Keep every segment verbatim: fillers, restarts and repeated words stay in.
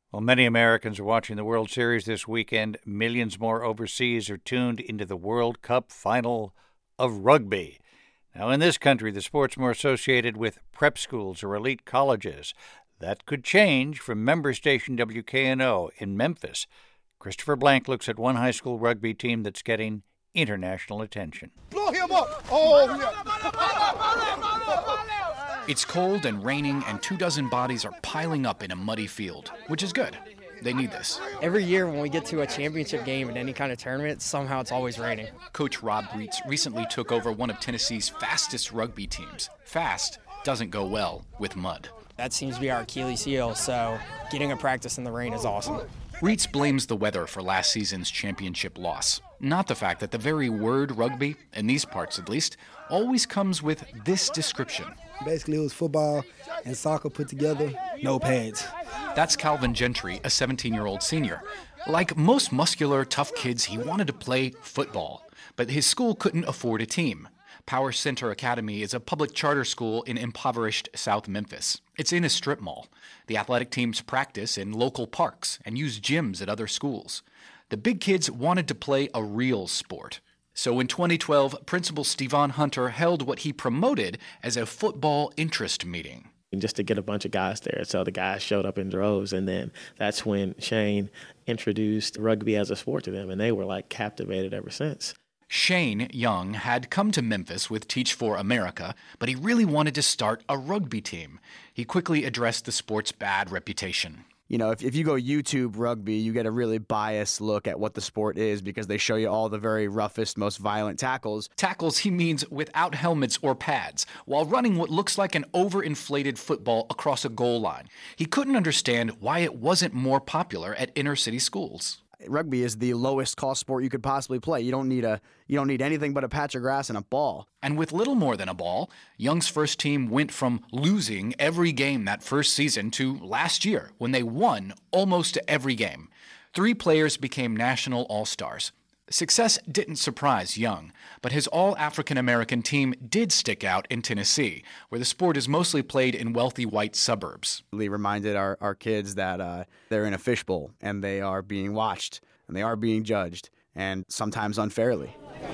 Well, many Americans are watching the World Series this weekend. Millions more overseas are tuned into the World Cup final of rugby. Now, in this country, the sport's more associated with prep schools or elite colleges. That could change from member station W K N O in Memphis. Christopher Blank looks at one high school rugby team that's getting international attention. Blow him up! Oh, yeah. It's cold and raining, and two dozen bodies are piling up in a muddy field, which is good. They need this. Every year when we get to a championship game in any kind of tournament, somehow it's always raining. Coach Rob Reitz recently took over one of Tennessee's fastest rugby teams. Fast doesn't go well with mud. That seems to be our Achilles heel, so getting a practice in the rain is awesome. Reitz blames the weather for last season's championship loss, not the fact that the very word rugby, in these parts at least, always comes with this description. Basically, it was football and soccer put together, no pads. That's Calvin Gentry, a seventeen-year-old senior. Like most muscular, tough kids, he wanted to play football, but his school couldn't afford a team. Power Center Academy is a public charter school in impoverished South Memphis. It's in a strip mall. The athletic teams practice in local parks and use gyms at other schools. The big kids wanted to play a real sport. So in twenty twelve, Principal Stevon Hunter held what he promoted as a football interest meeting. Just to get a bunch of guys there. So the guys showed up in droves, and then that's when Shane introduced rugby as a sport to them, and they were like captivated ever since. Shane Young had come to Memphis with Teach for America, but he really wanted to start a rugby team. He quickly addressed the sport's bad reputation. You know, if, if you go YouTube rugby, you get a really biased look at what the sport is because they show you all the very roughest, most violent tackles. Tackles he means without helmets or pads, while running what looks like an overinflated football across a goal line. He couldn't understand why it wasn't more popular at inner-city schools. Rugby is the lowest cost sport you could possibly play. You don't need a you don't need anything but a patch of grass and a ball. And with little more than a ball, Young's first team went from losing every game that first season to last year when they won almost every game. Three players became national all-stars. Success didn't surprise Young, but his all-African-American team did stick out in Tennessee, where the sport is mostly played in wealthy white suburbs. We reminded our, our kids that uh, they're in a fishbowl, and they are being watched, and they are being judged, and sometimes unfairly.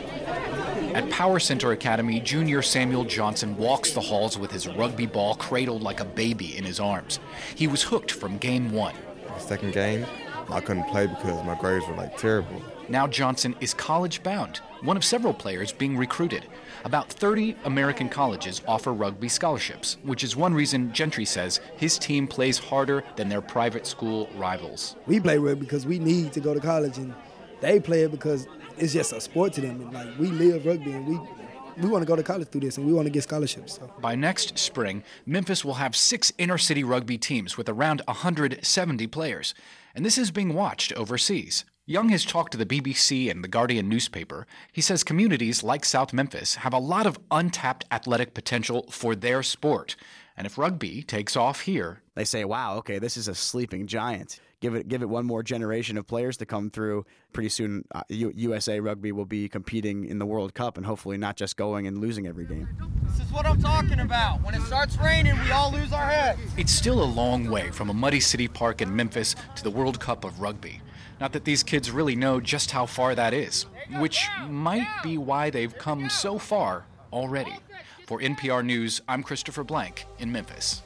At Power Center Academy, junior Samuel Johnson walks the halls with his rugby ball cradled like a baby in his arms. He was hooked from game one. The second game, I couldn't play because my grades were like terrible. Now Johnson is college-bound, one of several players being recruited. About thirty American colleges offer rugby scholarships, which is one reason Gentry says his team plays harder than their private school rivals. We play rugby because we need to go to college, and they play it because it's just a sport to them. And like we live rugby, and we we want to go to college through this, and we want to get scholarships. So. By next spring, Memphis will have six inner-city rugby teams with around one hundred seventy players, and this is being watched overseas. Young has talked to the B B C and the Guardian newspaper. He says communities like South Memphis have a lot of untapped athletic potential for their sport. And if rugby takes off here, they say, wow, okay, this is a sleeping giant. Give it give it one more generation of players to come through. Pretty soon, uh, U- USA Rugby will be competing in the World Cup and hopefully not just going and losing every game. This is what I'm talking about. When it starts raining, we all lose our heads. It's still a long way from a muddy city park in Memphis to the World Cup of rugby. Not that these kids really know just how far that is, which might be why they've come so far already. For N P R News, I'm Christopher Blank in Memphis.